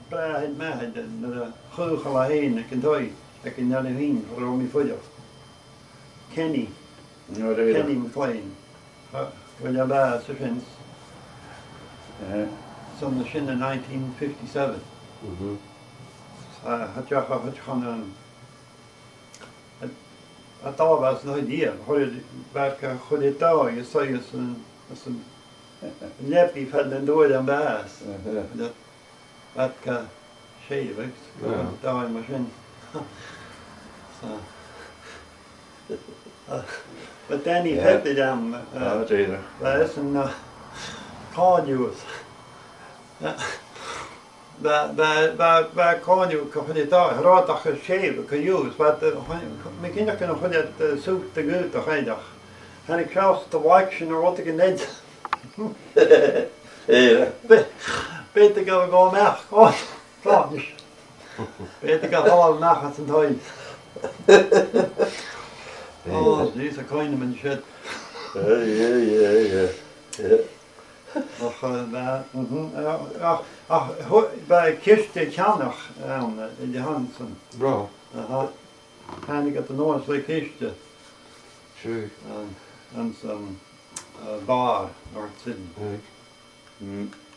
Spraid mad na a chuchal a hain ac yn doi ac yn ar y hyn rhaid mi ffwydioch. Kenny McLean. Wel ja bas y ffins. Son the shin in 1957. Hadjach an a dávás na idea. Hogy verka hogy da je sai as an lepi fell en doi an bas. Dat verka shave da in machine. But then he had them was an cardios. Waar kan je daar raad dat shave kan use wat mijn kinderen kunnen gewoon dat zoek te goed toch hij dag. En ik zelfs te watchen naar wat ik net. Beter gaan we gewoon weg. Klaar. Beter gaan we al naar het huis. Oh, deze kleine man shit. Bij kiste Tjanach in de Hansen. Bro. En ik had de Noorse kiste. True. En zo'n bar naar het zin.